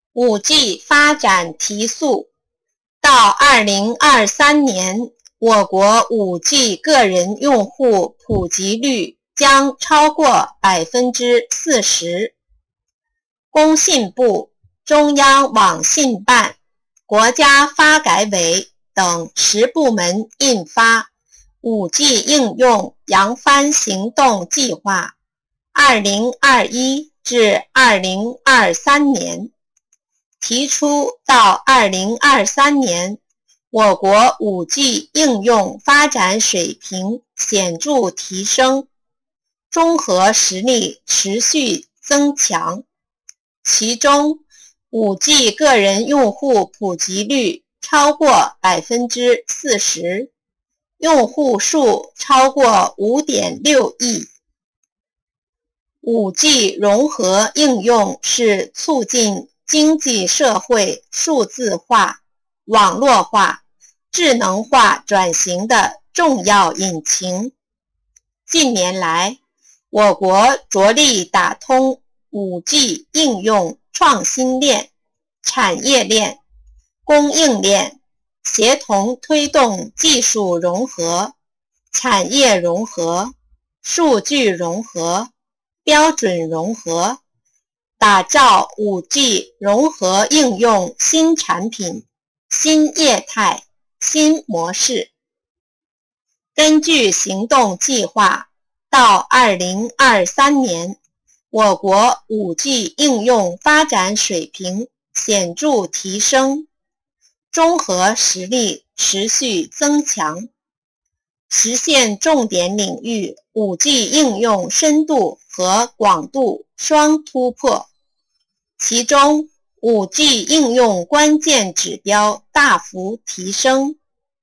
5G 发展提速，到2023年，我国 5G 个人用户普及率将超过 40%。工信部、中央网信办、国家发改委等10部门印发 5G 应用扬帆行动计划2021至2023年，提出到2023年，我国 5G 应用发展水平显著提升，综合实力持续增强。其中 5G 个人用户普及率超过 40%， 用户数超过 5.6 亿。5G 融合应用是促进经济社会数字化、网络化、智能化转型的重要引擎。近年来，我国着力打通 5G 应用创新链、产业链、供应链，协同推动技术融合、产业融合、数据融合、标准融合，打造 5G 融合应用新产品、新业态、新模式。根据行动计划，到2023年，我国 5G 应用发展水平显著提升，综合实力持续增强，实现重点领域 5G 应用深度和广度双突破。其中 5G 应用关键指标大幅提升，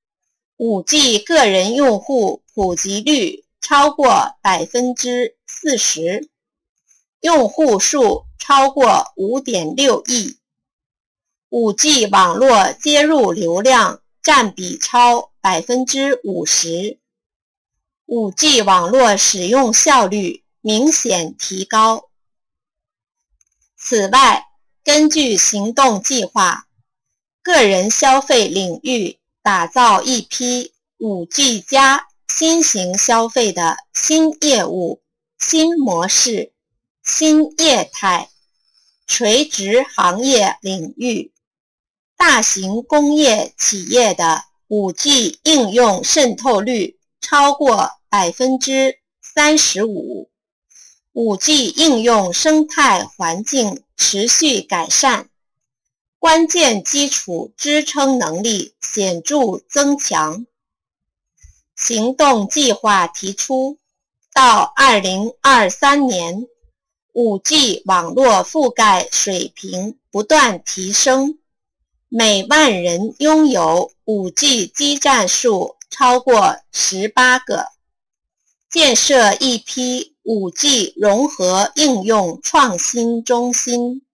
5G 个人用户普及率超过 40%， 用户数超过 5.6 亿， 5G 网络接入流量占比超 50%， 5G 网络使用效率明显提高。此外，根据行动计划，个人消费领域打造一批 5G 加新型消费的新业务、新模式、新业态。垂直行业领域，大型工业企业的 5G 应用渗透率超过 35%， 5G 应用生态环境持续改善，关键基础支撑能力显著增强。行动计划提出，到2023年，5G 网络覆盖水平不断提升，每万人拥有 5G 基站数超过18个，建设一批 5G 融合应用创新中心。